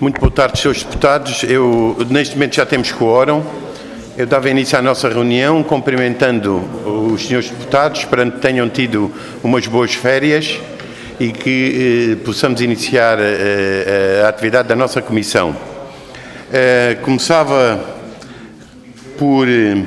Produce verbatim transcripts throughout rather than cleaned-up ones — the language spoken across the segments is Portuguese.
Muito boa tarde, senhores deputados. Eu, neste momento já temos quórum. Eu dava início à nossa reunião, cumprimentando os senhores deputados, esperando que tenham tido umas boas férias e que eh, possamos iniciar eh, a atividade da nossa comissão. Eh, começava por... Eh,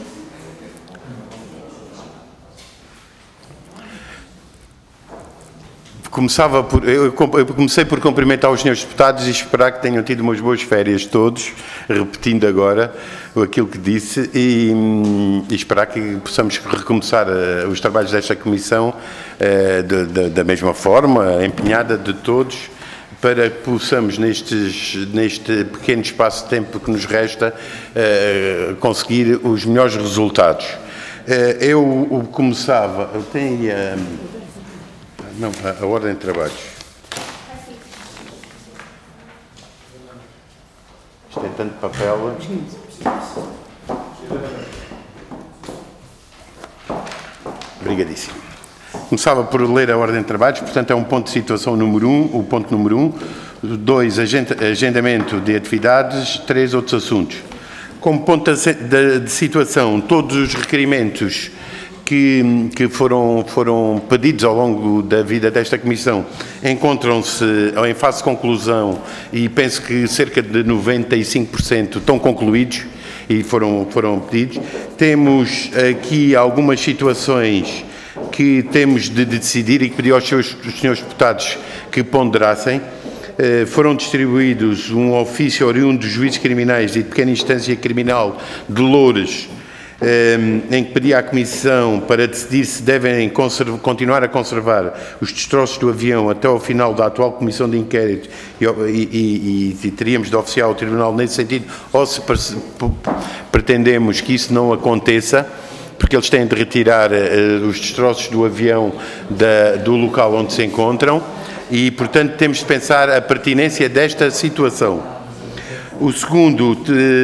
Começava por, eu comecei por cumprimentar os senhores deputados e esperar que tenham tido umas boas férias todos, repetindo agora aquilo que disse, e, e esperar que possamos recomeçar uh, os trabalhos desta comissão uh, de, de, da mesma forma, empenhada de todos, para que possamos, nestes, neste pequeno espaço de tempo que nos resta, uh, conseguir os melhores resultados. Uh, eu começava, eu tenho... Uh, Não, a, a ordem de trabalhos. Isto tem tanto papel. Obrigadíssimo. Começava por ler a ordem de trabalhos, portanto é um ponto de situação número um, o ponto número um. Dois, agendamento de atividades. Três, outros assuntos. Como ponto de, de situação, todos os requerimentos que, que foram, foram pedidos ao longo da vida desta Comissão encontram-se em fase de conclusão e penso que cerca de noventa e cinco por cento estão concluídos e foram, foram pedidos. Temos aqui algumas situações que temos de decidir e que pedi aos seus, aos senhores deputados que ponderassem. Uh, foram distribuídos um ofício oriundo dos juízes criminais e de pequena instância criminal de Loures, em que pedia à Comissão para decidir se devem continuar a conservar os destroços do avião até ao final da atual Comissão de Inquérito e, e, e, e teríamos de oficiar ao Tribunal nesse sentido, ou se pretendemos que isso não aconteça, porque eles têm de retirar uh, os destroços do avião da, do local onde se encontram e, portanto, temos de pensar a pertinência desta situação. O segundo,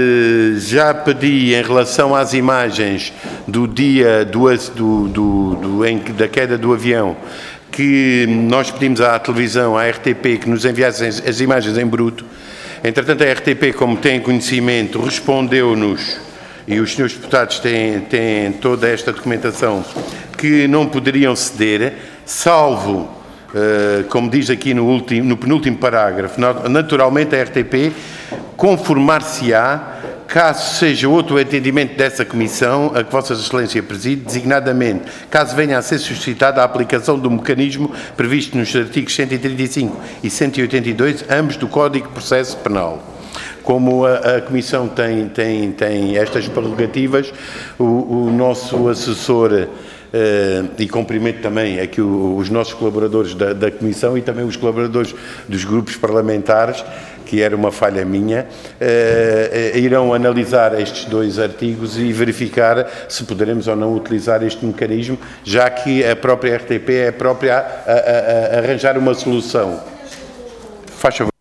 já pedi em relação às imagens do dia do, do, do, do, em, da queda do avião, que nós pedimos à televisão, à R T P, que nos enviassem as imagens em bruto. Entretanto, a R T P, como tem conhecimento, respondeu-nos, e os senhores deputados têm, têm toda esta documentação, que não poderiam ceder, salvo... Uh, como diz aqui no, último, no penúltimo parágrafo, naturalmente a R T P conformar-se-á, caso seja outro entendimento dessa Comissão, a que Vossa Excelência preside, designadamente, caso venha a ser suscitada a aplicação do mecanismo previsto nos artigos cento e trinta e cinco e cento e oitenta e dois, ambos do Código de Processo Penal. Como a, a Comissão tem, tem, tem estas prerrogativas, o, o nosso assessor... Uh, e cumprimento também aqui o, os nossos colaboradores da, da Comissão e também os colaboradores dos grupos parlamentares, que era uma falha minha, uh, uh, irão analisar estes dois artigos e verificar se poderemos ou não utilizar este mecanismo, já que a própria R T P é a própria a, a, a arranjar uma solução. Faz favor.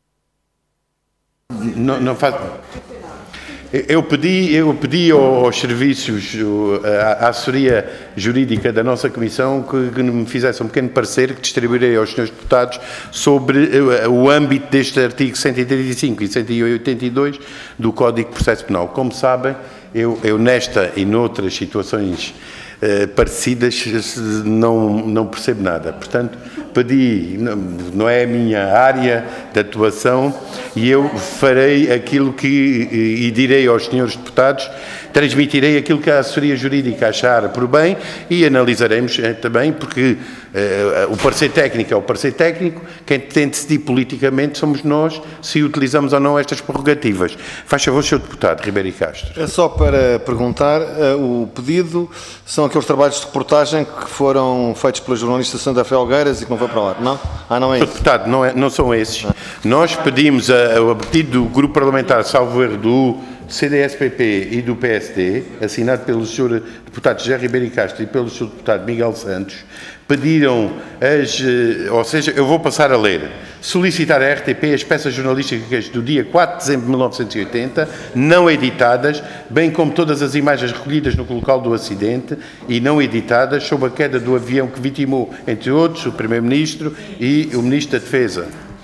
Não, não faz... Eu pedi, eu pedi aos serviços, à assessoria jurídica da nossa Comissão, que, que me fizesse um pequeno parecer que distribuirei aos senhores deputados sobre o âmbito deste artigo cento e trinta e cinco e cento e oitenta e dois do Código de Processo Penal. Como sabem, eu, eu nesta e noutras situações uh, parecidas não, não percebo nada. Portanto, pedi, não, não é a minha área de atuação e eu farei aquilo que, e, e direi aos senhores deputados, transmitirei aquilo que a assessoria jurídica achar por bem e analisaremos eh, também, porque eh, o parecer técnico é o parecer técnico, quem tem de decidir politicamente somos nós, se utilizamos ou não estas prerrogativas. Faz favor, senhor deputado Ribeiro Castro. É só para perguntar, uh, o pedido são aqueles trabalhos de reportagem que foram feitos pela jornalista Sandra Felgueiras e que não foi para lá, não? Ah, não é isso? Deputado, não, é, não são esses. Não. Nós pedimos, a, a pedido do grupo parlamentar, salvo erro, do C D S P P e do P S D, assinado pelo senhor deputado José Ribeiro Castro e pelo senhor deputado Miguel Santos, pediram, as, ou seja, eu vou passar a ler, solicitar à R T P as peças jornalísticas do dia quatro de dezembro de mil novecentos e oitenta, não editadas, bem como todas as imagens recolhidas no local do acidente e não editadas, sob a queda do avião que vitimou, entre outros, o Primeiro-Ministro e o Ministro da Defesa.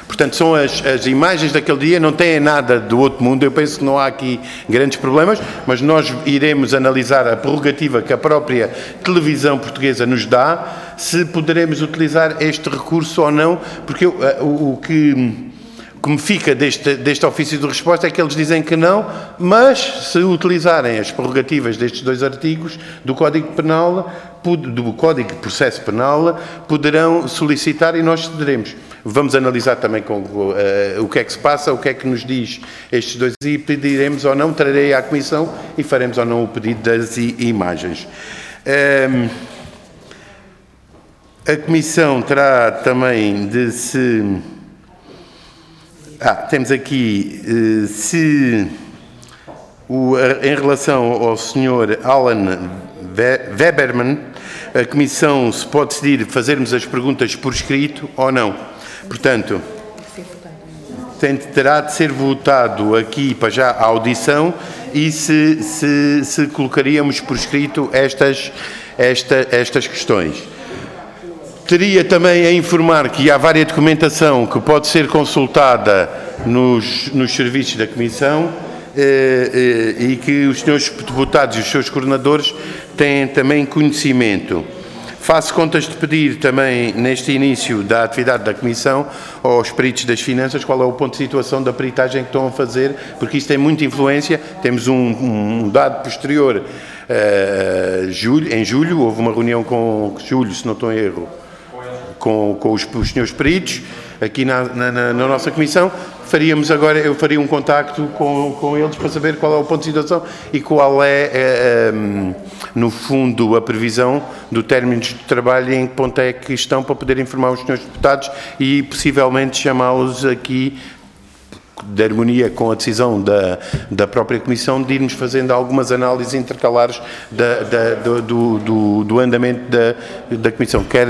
Portanto, são as, as imagens daquele dia, não têm nada do outro mundo, eu penso que não há aqui grandes problemas, mas nós iremos analisar a prerrogativa que a própria televisão portuguesa nos dá, se poderemos utilizar este recurso ou não, porque eu, o, o que... O que me fica deste, deste ofício de resposta é que eles dizem que não, mas se utilizarem as prerrogativas destes dois artigos do Código Penal, do Código de Processo Penal, poderão solicitar e nós cederemos. Vamos analisar também com, uh, o que é que se passa, o que é que nos diz estes dois e pediremos ou não, trarei à Comissão e faremos ou não o pedido das imagens. Um, a Comissão terá também de se... Ah, temos aqui, eh, se o, em relação ao senhor Alan Weberman, a Comissão se pode decidir fazermos as perguntas por escrito ou não. Portanto, tem, terá de ser votado aqui para já a audição e se, se, se colocaríamos por escrito estas, esta, estas questões. Teria também a informar que há várias documentação que pode ser consultada nos, nos serviços da Comissão eh, eh, e que os senhores deputados e os seus coordenadores têm também conhecimento. Faço contas de pedir também, neste início da atividade da Comissão, aos peritos das finanças, qual é o ponto de situação da peritagem que estão a fazer, porque isso tem muita influência. Temos um, um dado posterior, uh, julho, em julho, houve uma reunião com julho, se não estou em erro, com, com os, os senhores peritos, aqui na, na, na nossa Comissão. Faríamos agora, eu faria um contacto com, com eles para saber qual é o ponto de situação e qual é, é, no fundo, a previsão do término de trabalho e em que ponto é que estão, para poder informar os senhores deputados e possivelmente chamá-los aqui de harmonia com a decisão da, da própria Comissão, de irmos fazendo algumas análises intercalares da, da, do, do, do andamento da, da Comissão. Quer...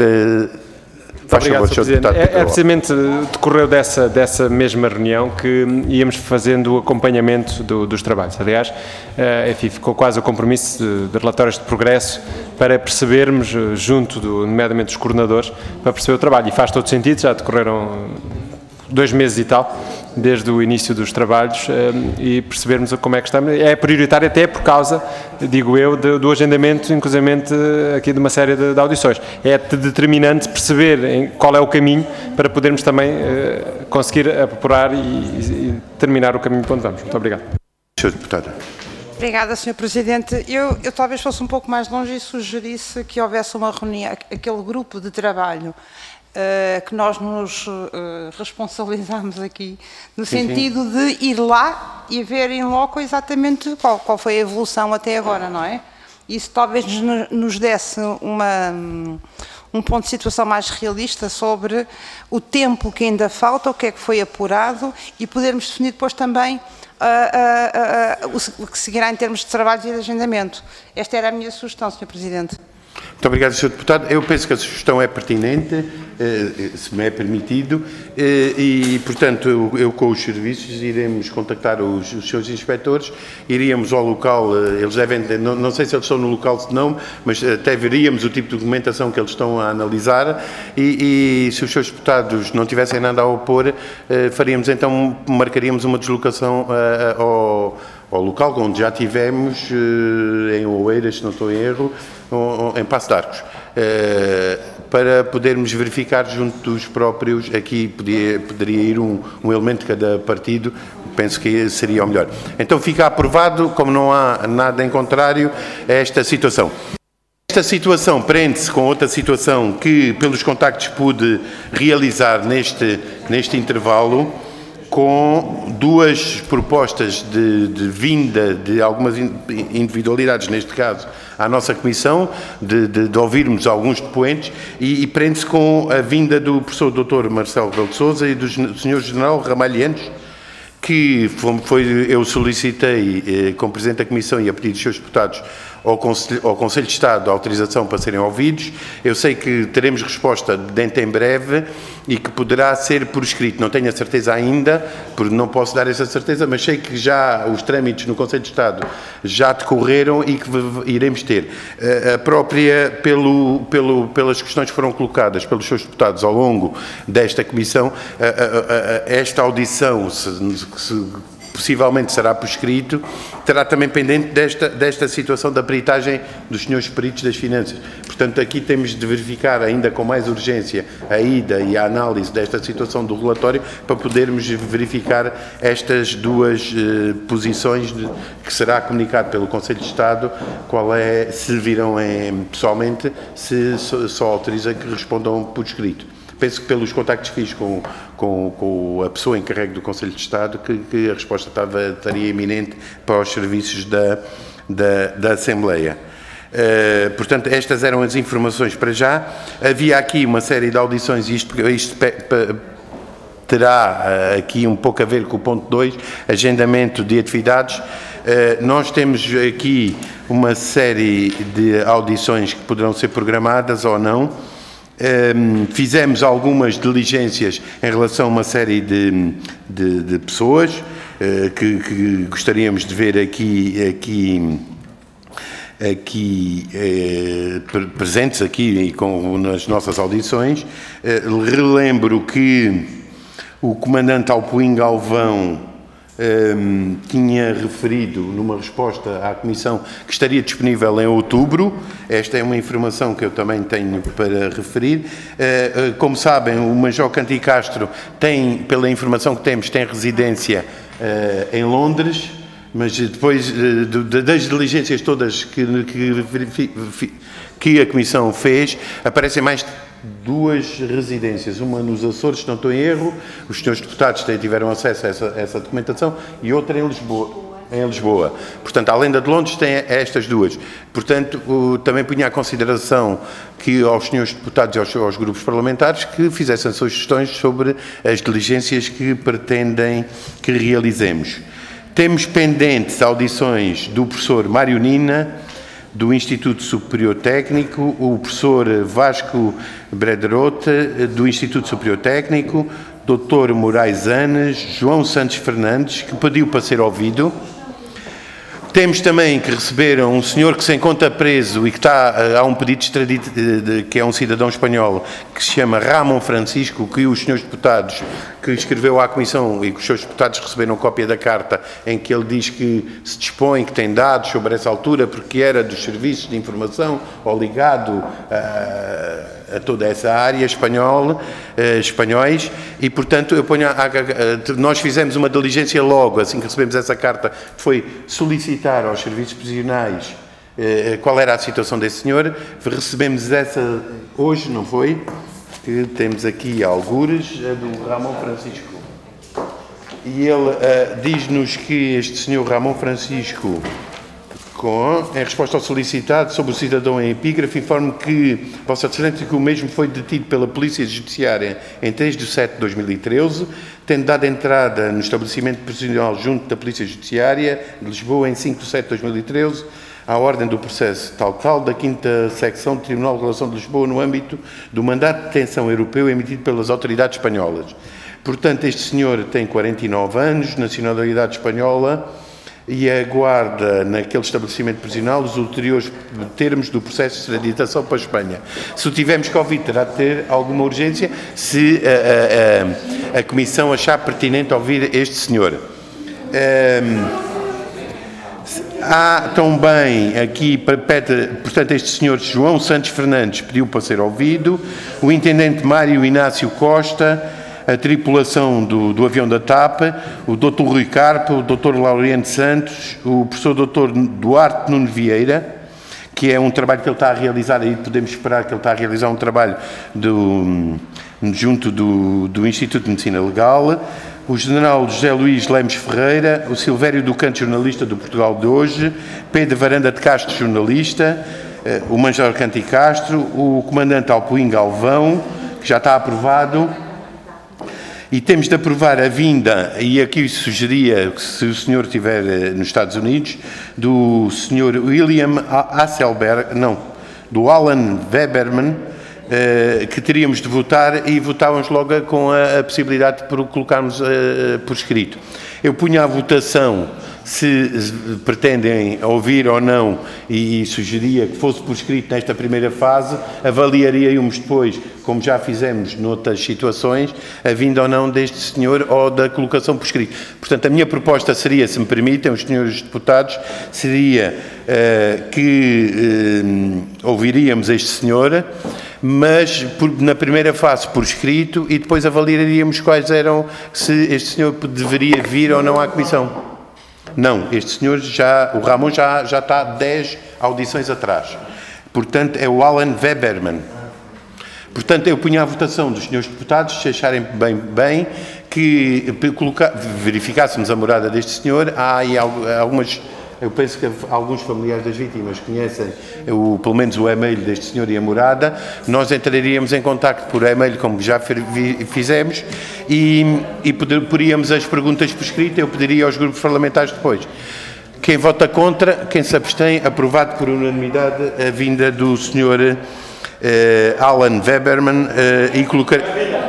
Muito obrigado, senhor Presidente. É, é precisamente decorreu dessa, dessa mesma reunião que íamos fazendo o acompanhamento do, dos trabalhos. Aliás, enfim, ficou quase o compromisso de, de relatórios de progresso para percebermos, junto, do, nomeadamente dos coordenadores, para perceber o trabalho. E faz todo sentido, já decorreram dois meses e tal, desde o início dos trabalhos, e percebermos como é que estamos. É prioritário até por causa, digo eu, de, do agendamento, inclusivamente aqui de uma série de, de audições. É determinante perceber em, qual é o caminho para podermos também uh, conseguir apurar e, e terminar o caminho para onde vamos. Muito obrigado. senhor Deputado. Obrigada, senhor Presidente. Eu, eu talvez fosse um pouco mais longe e sugerisse que houvesse uma reunião, aquele grupo de trabalho Uh, que nós nos uh, responsabilizamos aqui, no sim, sentido sim. de ir lá e ver em loco exatamente qual, qual foi a evolução até agora, não é? Isso talvez nos, nos desse uma, um ponto de situação mais realista sobre o tempo que ainda falta, o que é que foi apurado e podermos definir depois também uh, uh, uh, uh, o que seguirá em termos de trabalho e de agendamento. Esta era a minha sugestão, senhor Presidente. Muito obrigado, senhor Deputado. Eu penso que a sugestão é pertinente, se me é permitido, e, portanto, eu, eu com os serviços iremos contactar os, os seus inspectores, iríamos ao local, eles devem, não, não sei se eles estão no local, se não, mas até veríamos o tipo de documentação que eles estão a analisar e, e se os seus deputados não tivessem nada a opor, faríamos então, marcaríamos uma deslocação ao, ao local onde já tivemos, em Oeiras, se não estou em erro, em Passo de Arcos, para podermos verificar junto dos próprios, aqui podia, poderia ir um, um elemento de cada partido, penso que seria o melhor. Então fica aprovado, como não há nada em contrário a esta situação. Esta situação prende-se com outra situação que, pelos contactos, pude realizar neste, neste intervalo, com duas propostas de, de vinda de algumas individualidades, neste caso, à nossa Comissão, de, de, de ouvirmos alguns depoentes, e, e prende-se com a vinda do professor doutor Marcelo Rebelo de Sousa e do senhor general Ramalhianos, que foi, foi, eu solicitei, eh, como Presidente da Comissão e a pedido dos seus deputados, ao Conselho, ao Conselho de Estado a autorização para serem ouvidos. Eu sei que teremos resposta dentro em breve e que poderá ser por escrito. Não tenho a certeza ainda, porque não posso dar essa certeza, mas sei que já os trâmites no Conselho de Estado já decorreram e que iremos ter. A própria, pelo, pelo, pelas questões que foram colocadas pelos seus deputados ao longo desta Comissão, esta audição, se, se possivelmente será por escrito, terá também pendente desta, desta situação da peritagem dos senhores peritos das finanças. Portanto, aqui temos de verificar ainda com mais urgência a ida e a análise desta situação do relatório para podermos verificar estas duas eh, posições de, que será comunicado pelo Conselho de Estado, qual é, se virão em, pessoalmente, se só, só autoriza que respondam por escrito. Penso que pelos contactos que fiz com, com, com a pessoa encarregue do Conselho de Estado, que, que a resposta estava, estaria iminente para os serviços da, da, da Assembleia. Uh, portanto, estas eram as informações para já. Havia aqui uma série de audições, e isto, isto pe, pe, terá uh, aqui um pouco a ver com o ponto dois, agendamento de atividades. Uh, nós temos aqui uma série de audições que poderão ser programadas ou não. Um, fizemos algumas diligências em relação a uma série de, de, de pessoas uh, que, que gostaríamos de ver aqui, aqui, aqui eh, presentes aqui com, nas nossas audições. Uh, relembro que o comandante Alpuim Galvão Um, tinha referido numa resposta à Comissão que estaria disponível em outubro. Esta é uma informação que eu também tenho para referir. Uh, uh, como sabem, o Major Canti Castro tem, pela informação que temos, tem residência uh, em Londres, mas depois uh, de, das diligências todas que, que, que a Comissão fez, aparecem mais duas residências, uma nos Açores, se não estou em erro, os senhores deputados tiveram acesso a essa, a essa documentação, e outra em Lisboa. Em Lisboa. Portanto, além da de Londres, tem estas duas. Portanto, o, também punha a consideração que aos senhores deputados e aos, aos grupos parlamentares que fizessem sugestões sobre as diligências que pretendem que realizemos. Temos pendentes audições do professor Mário Nina, do Instituto Superior Técnico, o professor Vasco Brederote, do Instituto Superior Técnico, doutor Moraes Anes, João Santos Fernandes, que pediu para ser ouvido. Temos também que receberam um senhor que se encontra preso e que está, há um pedido de extradito, de, de, que é um cidadão espanhol, que se chama Ramon Francisco, que os senhores deputados, que escreveu à Comissão e que os seus deputados receberam cópia da carta em que ele diz que se dispõe, que tem dados sobre essa altura, porque era dos serviços de informação ou ligado a, a toda essa área espanhol, eh, espanhóis, e portanto eu ponho a, a, a, nós fizemos uma diligência logo, assim que recebemos essa carta, foi solicitar aos serviços prisionais eh, qual era a situação desse senhor. Recebemos essa hoje, não foi? Que temos aqui algures, a do Ramon Francisco. E ele uh, diz-nos que este senhor Ramon Francisco, com, em resposta ao solicitado sobre o cidadão em epígrafe, informa que Vossa Excelência que o mesmo foi detido pela Polícia Judiciária em três de setembro de dois mil e treze, tendo dado entrada no estabelecimento prisional junto da Polícia Judiciária de Lisboa em cinco de setembro de dois mil e treze, à ordem do processo tal-tal da quinta secção do Tribunal de Relação de Lisboa no âmbito do mandato de detenção europeu emitido pelas autoridades espanholas. Portanto, este senhor tem quarenta e nove anos, nacionalidade espanhola, e aguarda naquele estabelecimento prisional os ulteriores termos do processo de extraditação para a Espanha. Se o tivermos Covid, terá de ter alguma urgência se a, a, a, a Comissão achar pertinente ouvir este senhor. Um, Há também aqui, portanto, este senhor João Santos Fernandes pediu para ser ouvido, o intendente Mário Inácio Costa, a tripulação do, do avião da TAP, o doutor Rui Carpo, o doutor Laureano Santos, o professor doutor Duarte Nuno Vieira, que é um trabalho que ele está a realizar, aí podemos esperar que ele está a realizar um trabalho do, junto do, do Instituto de Medicina Legal, o general José Luís Lemos Ferreira, o Silvério do Canto, jornalista do Portugal de hoje, Pedro Varanda de Castro, jornalista, o Major Canti Castro, o comandante Alpuim Galvão, que já está aprovado, E temos de aprovar a vinda, e aqui sugeria, se o senhor estiver nos Estados Unidos, do senhor William Hasselberg, não, do Alan Weberman, eh, que teríamos de votar e votávamos logo com a, a possibilidade de colocarmos eh, por escrito. Eu punha à votação se pretendem ouvir ou não, e sugeria que fosse por escrito nesta primeira fase, avaliaríamos depois, como já fizemos noutras situações, a vinda ou não deste senhor ou da colocação por escrito. Portanto, a minha proposta seria, se me permitem, os senhores deputados, seria uh, que uh, ouviríamos este senhor, mas por, na primeira fase por escrito, e depois avaliaríamos quais eram, se este senhor deveria vir ou não à Comissão. Não, este senhor já, o Ramon já, já está dez audições atrás. Portanto, é o Alan Weberman. Portanto, eu punha à votação dos senhores deputados, se acharem bem, bem que colocar, verificássemos a morada deste senhor. Há aí algumas, eu penso que alguns familiares das vítimas conhecem o, pelo menos o e-mail deste senhor e a morada. Nós entraríamos em contacto por e-mail, como já fizemos, e, e poderíamos as perguntas por escrito. Eu pediria aos grupos parlamentares depois. Quem vota contra, quem se abstém, aprovado por unanimidade a vinda do senhor uh, Alan Weberman uh, e colocar...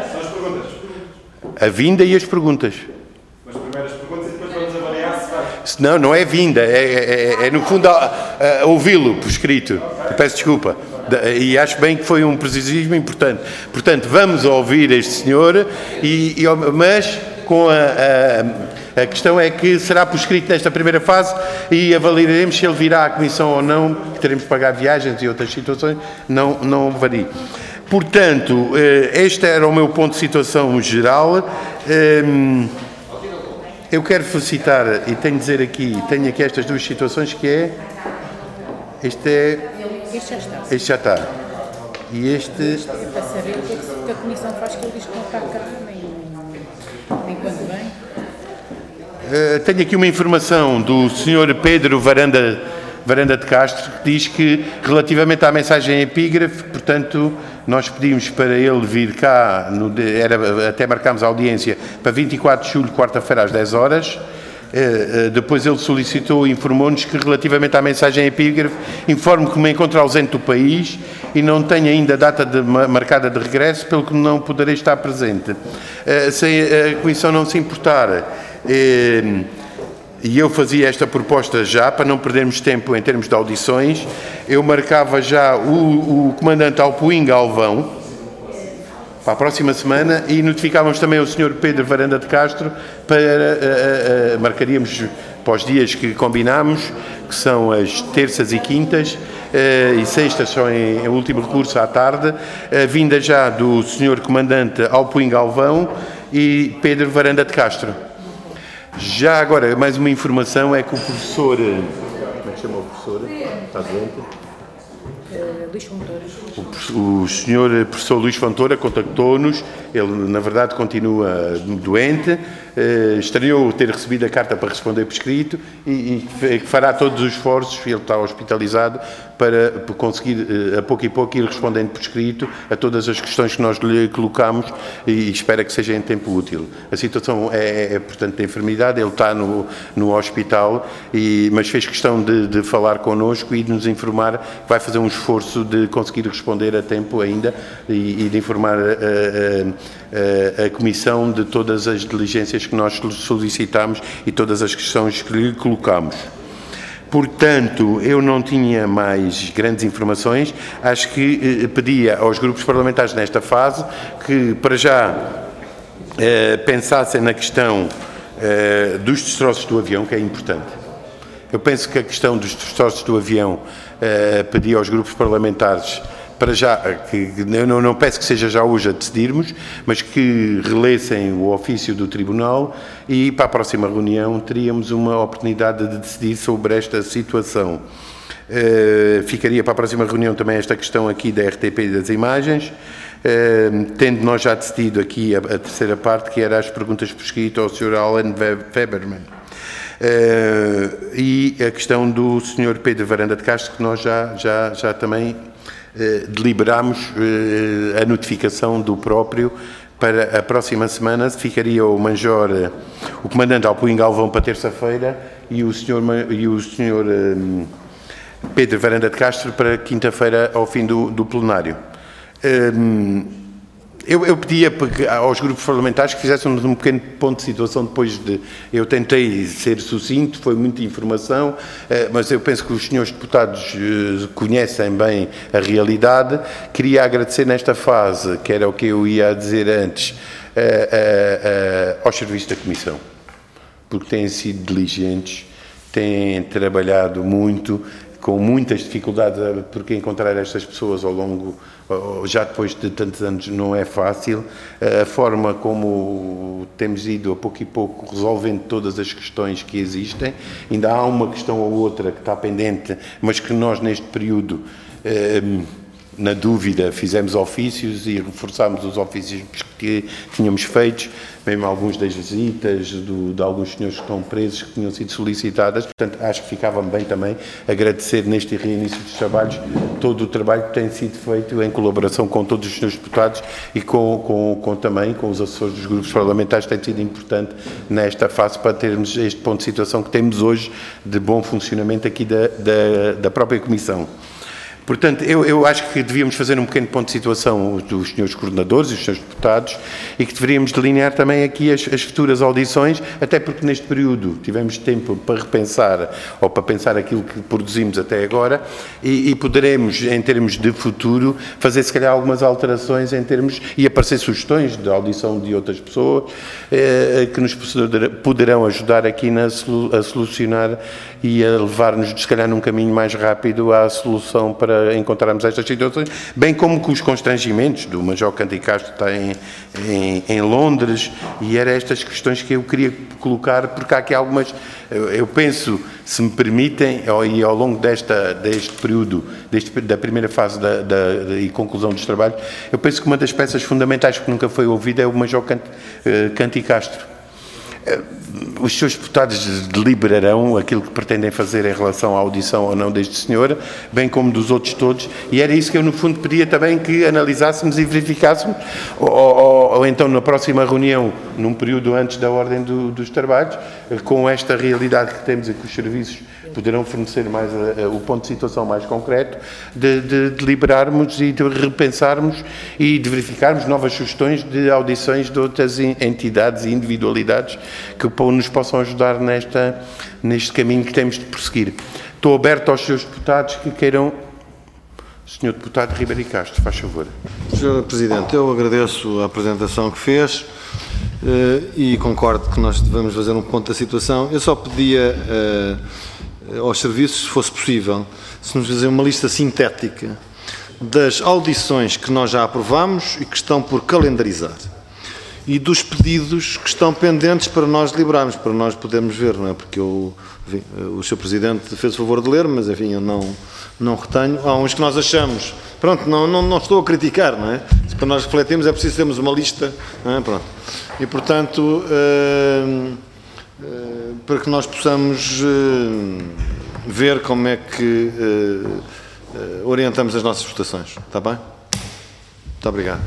A vinda e as perguntas. As primeiras perguntas e depois vamos avaliar se vai. Não, não é vinda, é, é, é no fundo ouvi-lo por escrito. Eu peço desculpa. E acho bem que foi um preciosismo importante. Portanto, vamos ouvir este senhor, e, e, mas com a, a, a questão é que será por escrito nesta primeira fase e avaliaremos se ele virá à Comissão ou não, que teremos de pagar viagens e outras situações, não, não varia. Portanto, este era o meu ponto de situação geral. Eu quero felicitar, e tenho de dizer aqui, tenho aqui estas duas situações, que é, este é, este já está. Este já está. E este... Este é para saber o que, é que a Comissão faz, que ele diz que não está cá nem, nem quando vem. Uh, tenho aqui uma informação do senhor Pedro Varanda, Varanda de Castro, que diz que, relativamente à mensagem epígrafe, portanto, nós pedimos para ele vir cá, no, era, até marcámos a audiência para vinte e quatro de julho, quarta-feira, às dez horas. Uh, uh, depois ele solicitou e informou-nos que, relativamente à mensagem epígrafe, informo que me encontro ausente do país e não tenho ainda data de, marcada de regresso, pelo que não poderei estar presente. Uh, se a Comissão não se importar, uh, e eu fazia esta proposta já, para não perdermos tempo em termos de audições, eu marcava já o, o comandante Alpuim Galvão para a próxima semana, e notificávamos também o senhor Pedro Varanda de Castro para, uh, uh, marcaríamos para os dias que combinámos, que são as terças e quintas, uh, e sextas só em, em último recurso à tarde, a vinda já do senhor comandante Alpuim Galvão e Pedro Varanda de Castro. Já agora, mais uma informação, é que o professor... Como é que chama o professor? Está doente? Uh, Luís Fontoura. O, o senhor professor Luís Fontoura contactou-nos, ele na verdade continua doente, eh, estranhou ter recebido a carta para responder por escrito e, e fará todos os esforços, ele está hospitalizado, para conseguir eh, a pouco e pouco ir respondendo por escrito a todas as questões que nós lhe colocamos, e, e espera que seja em tempo útil. A situação é, é portanto, de enfermidade, ele está no, no hospital, e, mas fez questão de, de falar connosco e de nos informar que vai fazer um esforço de conseguir responder a tempo ainda e, e de informar a, a, a, a Comissão de todas as diligências que nós solicitamos e todas as questões que lhe colocamos. Portanto, eu não tinha mais grandes informações. Acho que eh, pedia aos grupos parlamentares nesta fase que, para já, eh, pensassem na questão eh, dos destroços do avião, que é importante. Eu penso que a questão dos destroços do avião, eh, pedia aos grupos parlamentares, para já, que eu não, não peço que seja já hoje a decidirmos, mas que relessem o ofício do Tribunal, e para a próxima reunião teríamos uma oportunidade de decidir sobre esta situação. Uh, ficaria para a próxima reunião também esta questão aqui da R T P e das imagens, uh, tendo nós já decidido aqui a, a terceira parte, que era as perguntas por escrito ao senhor Alan Weberman. Uh, e a questão do senhor Pedro Varanda de Castro, que nós já, já, já também uh, deliberámos uh, a notificação do próprio para a próxima semana ficaria o Major, o Comandante Alpuim Galvão para terça-feira e o senhor, e o senhor um, Pedro Varanda de Castro para quinta-feira ao fim do, do plenário. Um, Eu, eu pedia aos grupos parlamentares que fizéssemos um pequeno ponto de situação depois de... Eu tentei ser sucinto, foi muita informação, mas eu penso que os senhores deputados conhecem bem a realidade. Queria agradecer nesta fase, que era o que eu ia dizer antes, a, a, a, aos serviços da Comissão, porque têm sido diligentes, têm trabalhado muito, com muitas dificuldades, porque encontrar estas pessoas ao longo, já depois de tantos anos, não é fácil. A forma como temos ido a pouco e pouco resolvendo todas as questões que existem, ainda há uma questão ou outra que está pendente, mas que nós neste período, na dúvida, fizemos ofícios e reforçámos os ofícios que tínhamos feitos, mesmo alguns das visitas do, de alguns senhores que estão presos que tinham sido solicitadas. Portanto, acho que ficava bem também agradecer neste reinício dos trabalhos todo o trabalho que tem sido feito em colaboração com todos os senhores deputados e com, com, com também com os assessores dos grupos parlamentares, tem sido importante nesta fase para termos este ponto de situação que temos hoje de bom funcionamento aqui da, da, da própria Comissão. Portanto, eu, eu acho que devíamos fazer um pequeno ponto de situação dos senhores coordenadores e dos senhores deputados e que deveríamos delinear também aqui as, as futuras audições, até porque neste período tivemos tempo para repensar ou para pensar aquilo que produzimos até agora e, e poderemos, em termos de futuro, fazer se calhar algumas alterações em termos e aparecer sugestões de audição de outras pessoas eh, que nos poderão ajudar aqui na, a solucionar e a levar-nos, se calhar, num caminho mais rápido à solução para encontrarmos estas situações, bem como com os constrangimentos do Major Cândido Castro está em, em, em Londres, e eram estas questões que eu queria colocar, porque há aqui algumas, eu, eu penso, se me permitem, e ao longo desta, deste período, deste, da primeira fase da, da, da, e conclusão dos trabalhos, eu penso que uma das peças fundamentais que nunca foi ouvida é o Major Cândido Castro. Os seus deputados deliberarão aquilo que pretendem fazer em relação à audição ou não deste senhor, bem como dos outros todos, e era isso que eu no fundo pedia também que analisássemos e verificássemos, ou, ou, ou então na próxima reunião, num período antes da ordem do, dos trabalhos, com esta realidade que temos e que os serviços poderão fornecer mais a, a, o ponto de situação mais concreto, de, de deliberarmos e de repensarmos e de verificarmos novas sugestões de audições de outras entidades e individualidades que nos possam ajudar nesta, neste caminho que temos de prosseguir. Estou aberto aos seus deputados que queiram... senhor Deputado Ribeiro Castro, faz favor. senhor Presidente, eu agradeço a apresentação que fez uh, e concordo que nós devemos fazer um ponto da situação. Eu só pedia uh, aos serviços, se fosse possível, se nos fazer uma lista sintética das audições que nós já aprovamos e que estão por calendarizar, e dos pedidos que estão pendentes para nós deliberarmos, para nós podermos ver, não é? Porque eu, enfim, o senhor Presidente fez o favor de ler, mas enfim, eu não, não retenho. Há uns que nós achamos, pronto, não, não, não estou a criticar, não é? Se para nós refletirmos é preciso termos uma lista, não é? Pronto. E portanto, uh, uh, para que nós possamos uh, ver como é que uh, uh, orientamos as nossas votações, está bem? Muito obrigado.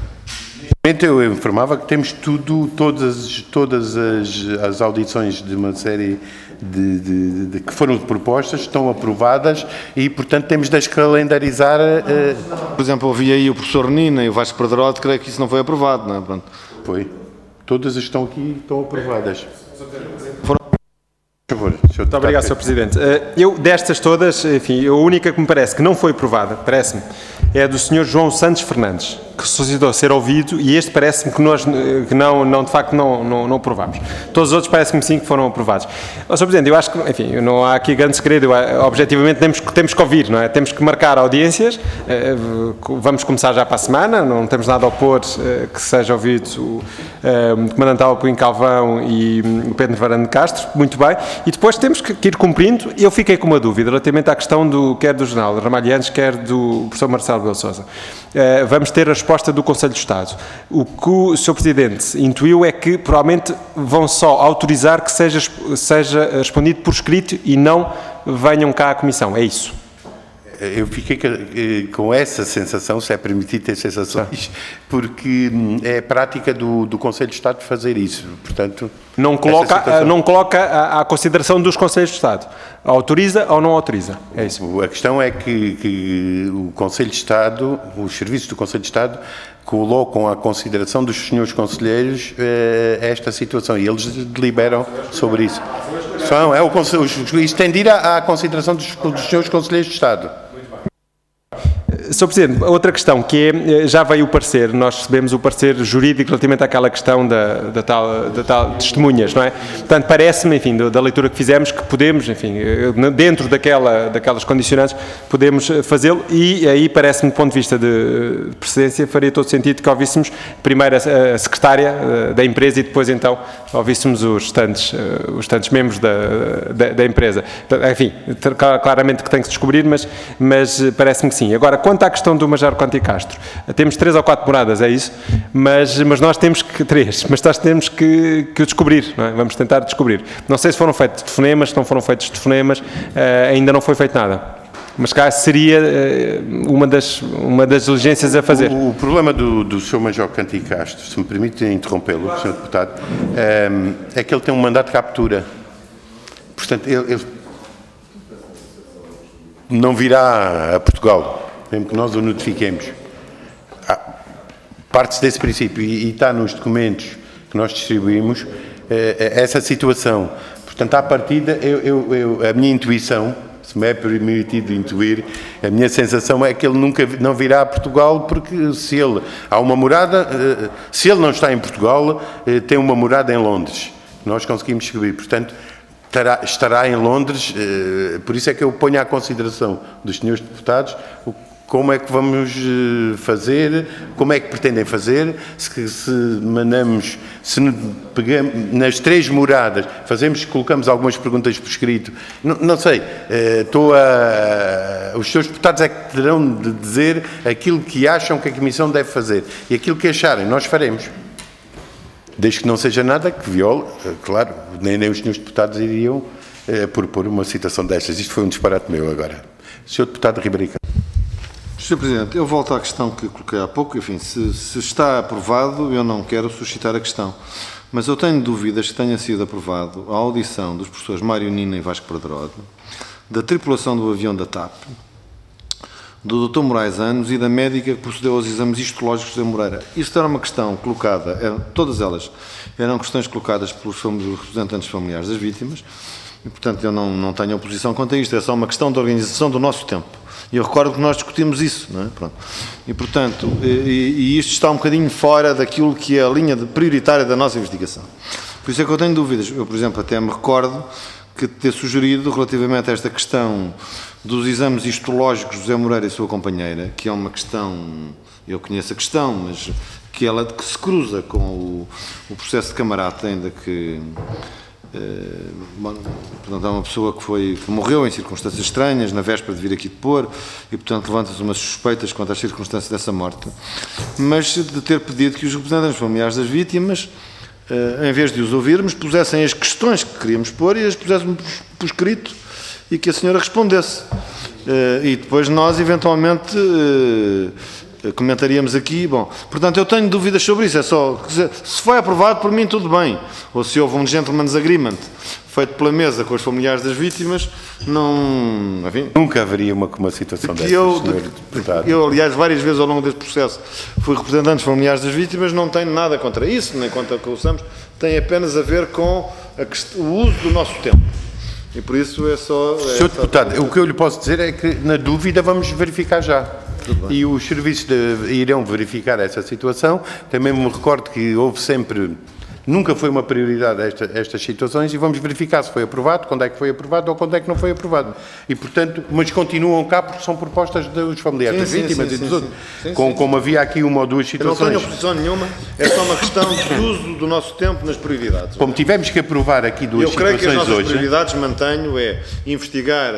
Eu informava que temos tudo, todas, todas as, as audições de uma série de, de, de, que foram propostas, estão aprovadas e, portanto, temos de as calendarizar. Uh... Por exemplo, ouvi aí o professor Nina e o Vasco Pedrote, creio que isso não foi aprovado, não é? Pronto. Foi. Todas as que estão aqui estão aprovadas. Foram... Por favor, Muito obrigado, senhor Presidente. Eu, destas todas, enfim, a única que me parece que não foi aprovada, parece-me, é a do senhor João Santos Fernandes, que solicitou ser ouvido, e este parece-me que nós, que não, não, de facto, não, não, não aprovámos. Todos os outros parece-me sim que foram aprovados. Oh, senhor Presidente, eu acho que, enfim, não há aqui grande segredo, eu, objetivamente temos, temos que ouvir, não é? Temos que marcar audiências, vamos começar já para a semana, não temos nada a opor que seja ouvido o, o Comandante Alpuim Galvão e o Pedro Varanda de Castro, muito bem, e depois temos que ir cumprindo. Eu fiquei com uma dúvida relativamente à questão do, quer do General Ramalhianes, quer do professor Marcelo Rebelo de Sousa. Uh, vamos ter a resposta do Conselho de Estado. O que o senhor Presidente intuiu é que provavelmente vão só autorizar que seja, seja respondido por escrito e não venham cá à Comissão, é isso? eu fiquei com essa sensação, se é permitido ter sensações, porque é a prática do, do Conselho de Estado fazer isso, portanto... Não coloca, situação... não coloca à, à consideração dos Conselhos de Estado. Autoriza ou não autoriza? É isso. A questão é que, que o Conselho de Estado, os serviços do Conselho de Estado, colocam à consideração dos senhores conselheiros eh, esta situação e eles deliberam sobre isso. São, é o, isto tem de ir à, à consideração dos, dos senhores conselheiros de Estado. senhor Presidente, outra questão que é, já veio o parecer, nós recebemos o parecer jurídico relativamente àquela questão da, da, tal, da tal testemunhas, não é? Portanto, parece-me, enfim, da, da leitura que fizemos, que podemos, enfim, dentro daquela, daquelas condicionantes, podemos fazê-lo e aí parece-me, do ponto de vista de precedência, faria todo sentido que ouvíssemos primeiro a, a secretária da empresa e depois, então, ouvíssemos os restantes, os restantes membros da, da, da empresa. Enfim, claramente que tem que se descobrir, mas, mas parece-me que sim. Agora, quanto à questão do Major Conti Castro, temos três ou quatro moradas, é isso, mas, mas nós temos que, três, mas nós temos que, que o descobrir, não é? Vamos tentar descobrir. Não sei se foram feitos telefonemas, se não foram feitos telefonemas, uh, ainda não foi feito nada. Mas cá seria uh, uma, das, uma das diligências a fazer. O, o problema do, do senhor Major Conti Castro, se me permite interrompê-lo, senhor Deputado, um, é que ele tem um mandato de captura. Portanto, ele, ele não virá a Portugal, mesmo que nós o notifiquemos. Parte-se desse princípio e, e está nos documentos que nós distribuímos eh, essa situação. Portanto, à partida, eu, eu, eu, a minha intuição, se me é permitido intuir, a minha sensação é que ele nunca não virá a Portugal, porque se ele há uma morada, eh, se ele não está em Portugal, eh, tem uma morada em Londres. Nós conseguimos descobrir, portanto, estará, estará em Londres, eh, por isso é que eu ponho à consideração dos senhores deputados o como é que vamos fazer, como é que pretendem fazer, se, se mandamos, se pegamos nas três moradas, fazemos, colocamos algumas perguntas por escrito, não, não sei, estou a... Os senhores deputados é que terão de dizer aquilo que acham que a Comissão deve fazer e aquilo que acharem, nós faremos. Desde que não seja nada que viole, claro, nem, nem os senhores deputados iriam eh, propor uma situação destas. Isto foi um disparate meu agora. senhor Deputado Ribeiro. senhor Presidente, eu volto à questão que coloquei há pouco. Enfim, se, se está aprovado, eu não quero suscitar a questão. Mas eu tenho dúvidas que tenha sido aprovado a audição dos professores Mário Nina e Vasco Perderode, da tripulação do avião da TAP, do doutor Moraes Anos e da médica que procedeu aos exames histológicos da Moreira. Isso era uma questão colocada, eram, todas elas eram questões colocadas pelos representantes familiares das vítimas, e, portanto, eu não, não tenho oposição quanto a isto, é só uma questão de organização do nosso tempo. E eu recordo que nós discutimos isso, não é? Pronto. E, portanto, e, e isto está um bocadinho fora daquilo que é a linha de, prioritária da nossa investigação. Por isso é que eu tenho dúvidas. Eu, por exemplo, até me recordo que ter sugerido relativamente a esta questão dos exames histológicos de José Moreira e sua companheira, que é uma questão, eu conheço a questão, mas que ela que se cruza com o, o processo de camarata, ainda que Uh, bom, portanto, é uma pessoa que, foi, que morreu em circunstâncias estranhas, na véspera de vir aqui depor, e, portanto, levanta-se umas suspeitas quanto às circunstâncias dessa morte, mas de ter pedido que os representantes familiares das vítimas, uh, em vez de os ouvirmos, pusessem as questões que queríamos pôr e as puséssemos por escrito e que a senhora respondesse. Uh, e depois nós, eventualmente, uh, comentaríamos aqui, bom, portanto eu tenho dúvidas sobre isso, é só, dizer, se foi aprovado por mim tudo bem, ou se houve um gentleman's agreement feito pela mesa com os familiares das vítimas, não, enfim. Nunca haveria uma, uma situação dessas, eu, senhor Deputado. Eu, aliás, várias vezes ao longo deste processo fui representante dos familiares das vítimas, não tenho nada contra isso, nem contra o que usamos, tem apenas a ver com a, o uso do nosso tempo. E por isso é só... É senhor Deputado, o que eu lhe posso dizer é que, na dúvida, vamos verificar já. E os serviços de, irão verificar essa situação. Também me recordo que houve sempre, nunca foi uma prioridade esta, estas situações e vamos verificar se foi aprovado, quando é que foi aprovado ou quando é que não foi aprovado. E, portanto, mas continuam cá porque são propostas dos familiares das vítimas e dos outros. Como havia aqui uma ou duas situações. Eu não tenho oposição nenhuma, é só uma questão de uso do nosso tempo nas prioridades. Como tivemos que aprovar aqui duas situações hoje... Eu creio que as nossas hoje, prioridades, mantenho, é investigar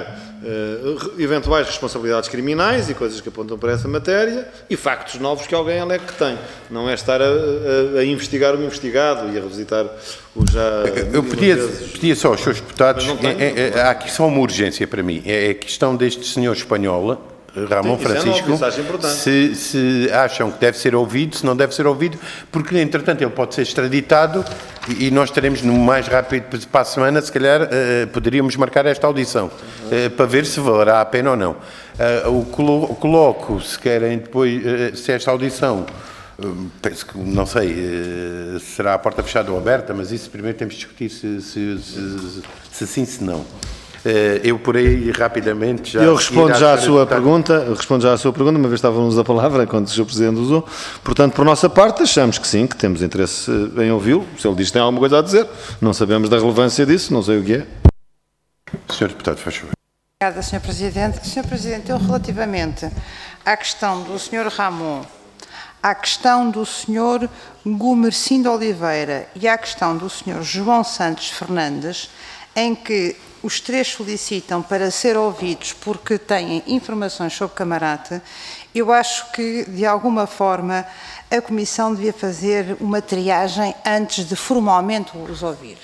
uh, eventuais responsabilidades criminais e coisas que apontam para essa matéria e factos novos que alguém alega que tem. Não é estar a, a, a investigar o investigado e a revisitar o já... Eu pedia, pedia só aos seus deputados, é, é, há aqui só uma urgência para mim, é a questão deste senhor espanhol, Ramon Francisco, é se, se acham que deve ser ouvido, se não deve ser ouvido, porque, entretanto, ele pode ser extraditado e, e nós teremos, no mais rápido para a semana, se calhar, uh, poderíamos marcar esta audição, uh, para ver se valerá a pena ou não. Uh, o colo coloco, se querem depois, uh, se esta audição, uh, penso que, não sei, uh, será a porta fechada ou aberta, mas isso primeiro temos de discutir se, se, se, se sim, se não. Eu por aí rapidamente já... Eu respondo já à sua pergunta, eu respondo já à sua pergunta, uma vez estávamos a palavra, quando o senhor Presidente usou. Portanto, por nossa parte, achamos que sim, que temos interesse em ouvi-lo. Se ele diz que tem alguma coisa a dizer, não sabemos da relevância disso, não sei o que é. senhor Deputado, faz favor. Obrigada, senhor Presidente. senhor Presidente, eu relativamente à questão do senhor Ramon, à questão do senhor Gumercindo Oliveira e à questão do senhor João Santos Fernandes, em que os três solicitam para ser ouvidos porque têm informações sobre Camarate, eu acho que, de alguma forma, a Comissão devia fazer uma triagem antes de formalmente os ouvir.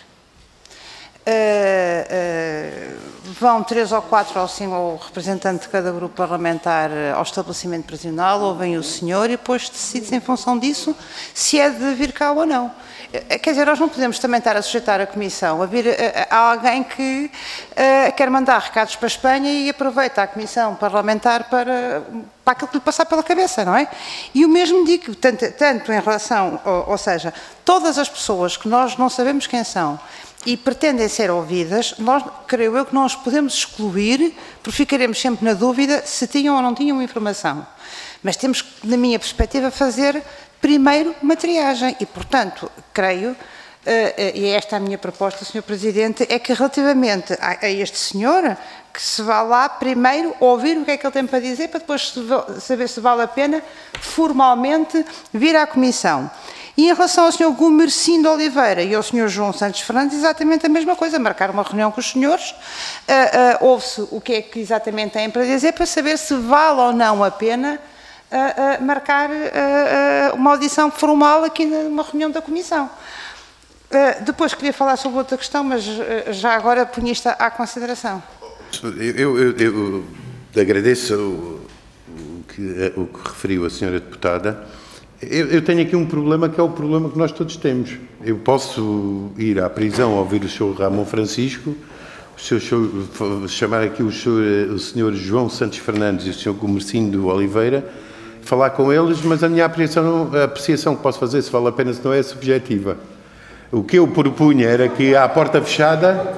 Uh, uh, vão três ou quatro ou cinco, ou representante de cada grupo parlamentar ao estabelecimento prisional, ouvem o senhor e depois decide-se em função disso se é de vir cá ou não. Quer dizer, nós não podemos também estar a sujeitar a Comissão a vir a, a alguém que uh, quer mandar recados para a Espanha e aproveita a Comissão parlamentar para, para aquilo que lhe passar pela cabeça, não é? E o mesmo digo, tanto, tanto em relação, ou, ou seja, todas as pessoas que nós não sabemos quem são e pretendem ser ouvidas, nós, creio eu que não as podemos excluir, porque ficaremos sempre na dúvida se tinham ou não tinham informação. Mas temos, na minha perspectiva, fazer primeiro uma triagem e, portanto, creio, uh, uh, e esta é a minha proposta, senhor Presidente, é que relativamente a, a este senhor, que se vá lá primeiro ouvir o que é que ele tem para dizer, para depois saber se vale a pena formalmente vir à Comissão. E em relação ao senhor Gumercindo Oliveira e ao senhor João Santos Fernandes, exatamente a mesma coisa, marcar uma reunião com os senhores, uh, uh, ouve-se o que é que exatamente têm para dizer, para saber se vale ou não a pena Uh, uh, marcar uh, uh, uma audição formal aqui numa reunião da Comissão. Uh, depois queria falar sobre outra questão, mas uh, já agora ponho isto à consideração. Eu, eu, eu, eu agradeço o, o, que, o que referiu a senhora deputada. Eu, eu tenho aqui um problema que é o problema que nós todos temos. Eu posso ir à prisão ouvir o senhor Ramon Francisco, o senhor, chamar aqui o senhor, o senhor João Santos Fernandes e o senhor Gumercindo Oliveira, falar com eles, mas a minha apreciação, a apreciação que posso fazer, se vale a pena, se não é subjetiva. O que eu propunha era que à porta fechada...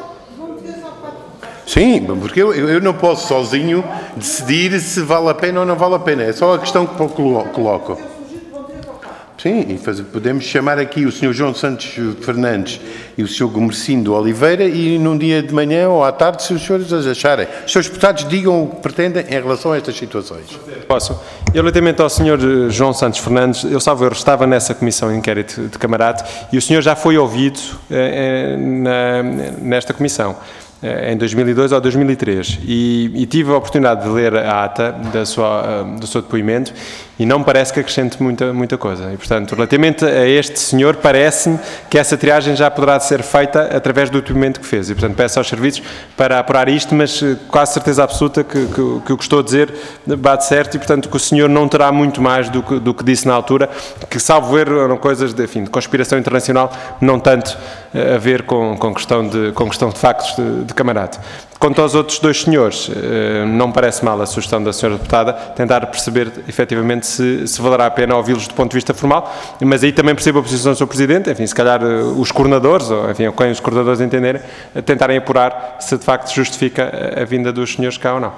Sim, porque eu, eu não posso sozinho decidir se vale a pena ou não vale a pena. É só a questão que coloco. Sim, e fazer, podemos chamar aqui o senhor João Santos Fernandes e o senhor Gumercindo Oliveira e num dia de manhã ou à tarde, se os senhores acharem. Os senhores deputados digam o que pretendem em relação a estas situações. Posso? Eu, relativamente ao senhor João Santos Fernandes, eu salvo eu estava nessa comissão de inquérito de Camarate e o senhor já foi ouvido eh, na, nesta comissão. Em dois mil e dois ou dois mil e três e, e tive a oportunidade de ler a ata da sua, do seu depoimento e não me parece que acrescente muita, muita coisa. E, portanto, relativamente a este senhor, parece-me que essa triagem já poderá ser feita através do depoimento que fez. E, portanto, peço aos serviços para apurar isto, mas quase certeza absoluta que, que, que o que estou a dizer bate certo e, portanto, que o senhor não terá muito mais do que, do que disse na altura, que, salvo ver, eram coisas de, enfim, de conspiração internacional, não tanto a ver com, com, questão, de, com questão de factos de, de Camarate. Quanto aos outros dois senhores, não parece mal a sugestão da senhora deputada tentar perceber efetivamente se, se valerá a pena ouvi-los do ponto de vista formal, mas aí também percebo a posição do senhor Presidente, enfim, se calhar os coordenadores, ou enfim, quem os coordenadores entenderem, tentarem apurar se de facto justifica a vinda dos senhores cá ou não.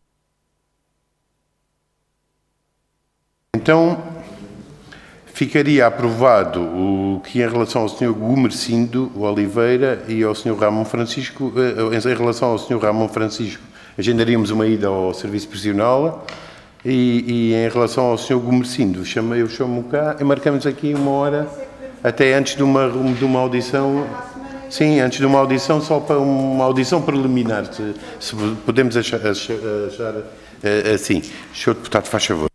Então, ficaria aprovado o que em relação ao senhor Gumercindo Oliveira e ao senhor Ramon Francisco, em relação ao senhor Ramon Francisco, agendaríamos uma ida ao serviço prisional e, e em relação ao senhor Gumercindo, chama, eu chamo cá e marcamos aqui uma hora, até antes de uma, de uma audição. Sim, antes de uma audição, só para uma audição preliminar, se, se podemos achar, achar, achar assim. senhor Deputado, faz favor.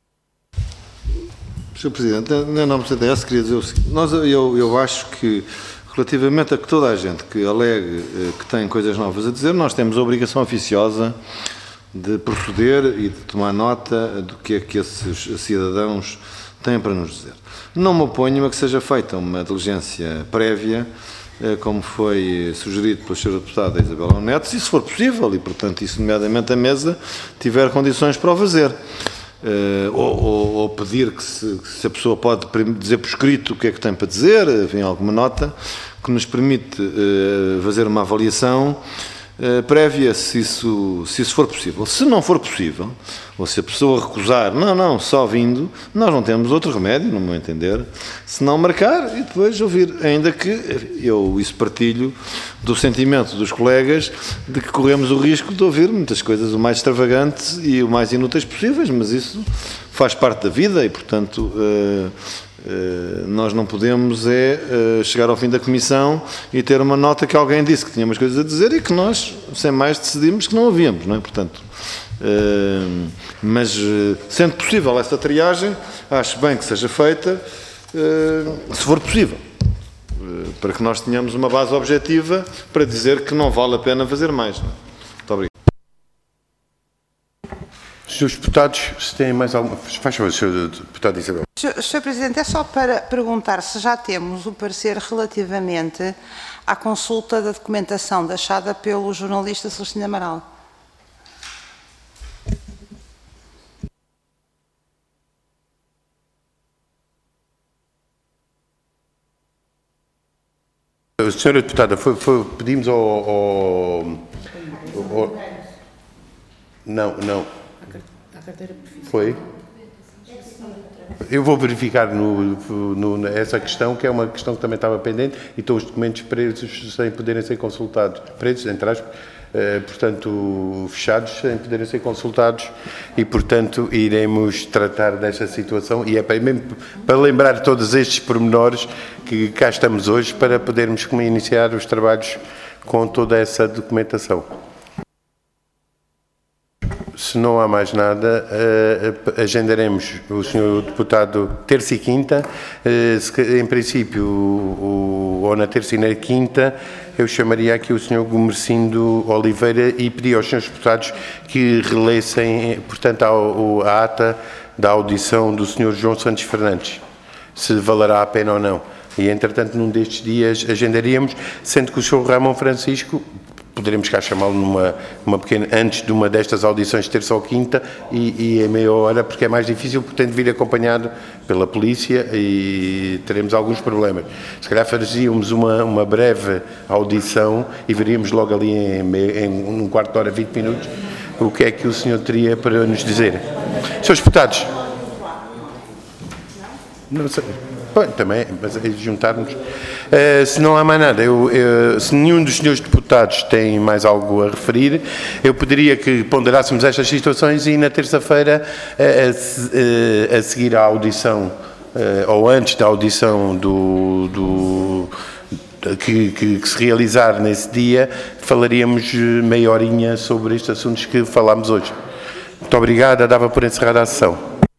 senhor Presidente, em nome do C D S, queria dizer o seguinte. Nós, eu, eu acho que, relativamente a que toda a gente que alegue que tem coisas novas a dizer, nós temos a obrigação oficiosa de proceder e de tomar nota do que é que esses cidadãos têm para nos dizer. Não me oponho a que seja feita uma diligência prévia, como foi sugerido pela senhora Deputada Isabela Neto, se isso for possível, e, portanto, isso, nomeadamente, a mesa tiver condições para o fazer. Uh, ou, ou, ou pedir que se, que se a pessoa pode dizer por escrito o que é que tem para dizer, enfim, alguma nota que nos permite uh, fazer uma avaliação uh, prévia, se isso, se isso for possível. Se não for possível, ou se a pessoa recusar, não, não, só vindo, nós não temos outro remédio, no meu entender, se não marcar e depois ouvir, ainda que eu isso partilho do sentimento dos colegas de que corremos o risco de ouvir muitas coisas o mais extravagantes e o mais inúteis possíveis, mas isso faz parte da vida e, portanto, uh, uh, nós não podemos é uh, chegar ao fim da comissão e ter uma nota que alguém disse que tinha umas coisas a dizer e que nós, sem mais, decidimos que não havíamos, não é? Portanto, uh, mas, uh, sendo possível essa triagem, acho bem que seja feita, uh, se for possível, para que nós tenhamos uma base objetiva para dizer que não vale a pena fazer mais. Não é? Muito obrigado. senhores Deputados, se têm mais alguma... Faz favor, senhor Deputado Isabel. senhor Presidente, é só para perguntar se já temos o parecer relativamente à consulta da documentação deixada pelo jornalista Celestino Amaral. Senhora Deputada, foi, foi, pedimos ao, ao, ao... Não, não. Foi? Eu vou verificar no, no, essa questão, que é uma questão que também estava pendente, e estão os documentos presos sem poderem ser consultados. Presos, entre aspas, eh, portanto, fechados, sem poderem ser consultados, e, portanto, iremos tratar desta situação, e é para, mesmo para lembrar todos estes pormenores que cá estamos hoje, para podermos iniciar os trabalhos com toda essa documentação. Se não há mais nada, uh, agendaremos o senhor Deputado terça e quinta, uh, em princípio, o, o, ou na terça e na quinta, eu chamaria aqui o senhor Gomercindo Oliveira e pedir aos senhores Deputados que relessem, portanto, a, a ata da audição do senhor João Santos Fernandes, se valerá a pena ou não. E, entretanto, num destes dias agendaríamos, sendo que o senhor Ramon Francisco, poderemos cá chamá-lo numa uma pequena, antes de uma destas audições, terça ou quinta, e, e em meia hora, porque é mais difícil, porque tem de vir acompanhado pela polícia e teremos alguns problemas. Se calhar fazíamos uma, uma breve audição e veríamos logo ali em, em um quarto de hora, vinte minutos, o que é que o senhor teria para nos dizer. Senhores Deputados. Não sei. Bom, também, mas é juntarmos. Uh, se não há mais nada, eu, eu, se nenhum dos senhores deputados tem mais algo a referir, eu pediria que ponderássemos estas situações e na terça-feira, uh, a, a seguir à audição, uh, ou antes da audição do, do, que, que, que se realizar nesse dia, falaríamos meia horinha sobre estes assuntos que falámos hoje. Muito obrigado, dava por encerrada a sessão.